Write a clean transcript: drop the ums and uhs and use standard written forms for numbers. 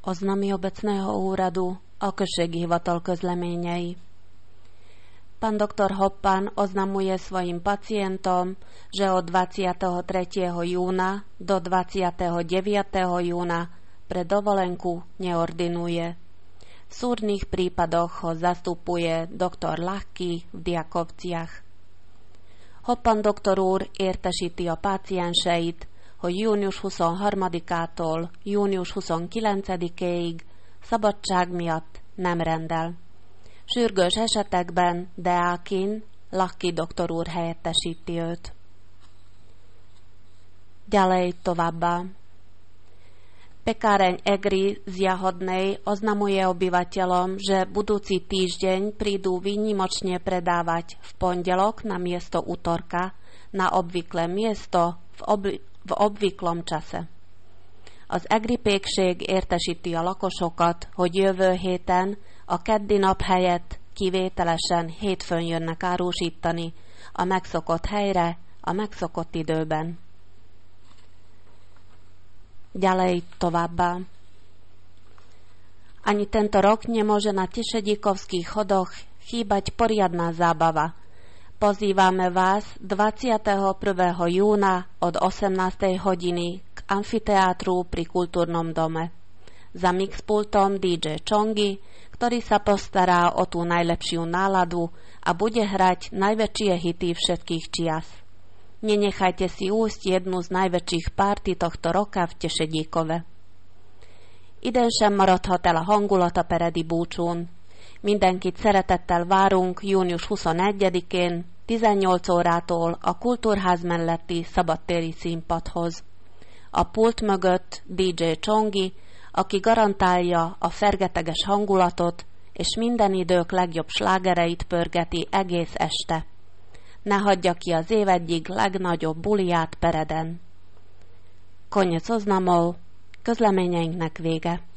Oznámy obecného úradu a községi hivatal közleményei. Pán doktor Hoppan oznamuje svojim pacientom, že od 23. júna do 29. júna pre dovolenku neordinuje. V súrnych prípadoch ho zastupuje doktor Lahky v Diakovciach. Hoppan doktor úr értesíti a pácienseit, hogy június 23-ától június 29-ig szabadság miatt nem rendel. Sürgős esetekben Deákin, Lahky doktor úr helyettesíti őt. Ďalej továbbá. Pekáreň Egri z Jahodnej oznamuje obyvateľom, že budúci týždeň prídu výnimočne predávať v pondelok na miesto utorka na obvyklé miesto v obvyklom czase. Az Egri pékség értesíti a lakosokat, hogy jövő héten a keddi nap helyett kivételesen hétfőn jönnek árusítani a megszokott helyre, a megszokott időben. Ďalej továbbá. Ani tento rok nemôže na Tešedikovských chodoch chýbať poriadna zábava. Pozývame vás 21. júna od 18. hodiny k amfiteátru pri Kultúrnom dome. Za mixpultom DJ Chongi, ktorý sa postará o tú najlepšiu náladu a bude hrať najväčšie hity všetkých čias. Nenechajte si újsť jednu z najväčších párty tohto roka v Tesedíkove. Idén sem maradhat el a hangulat a peredi búcsún. Mindenkit szeretettel várunk június 21-én 18 órától a Kultúrház melletti szabadtéri színpadhoz. A pult mögött DJ Chongi, aki garantálja a fergeteges hangulatot, és minden idők legjobb slágereit pörgeti egész este. Ne hagyja ki az év egyik legnagyobb buliját Pereden. Konec oznamov, közleményeinknek vége.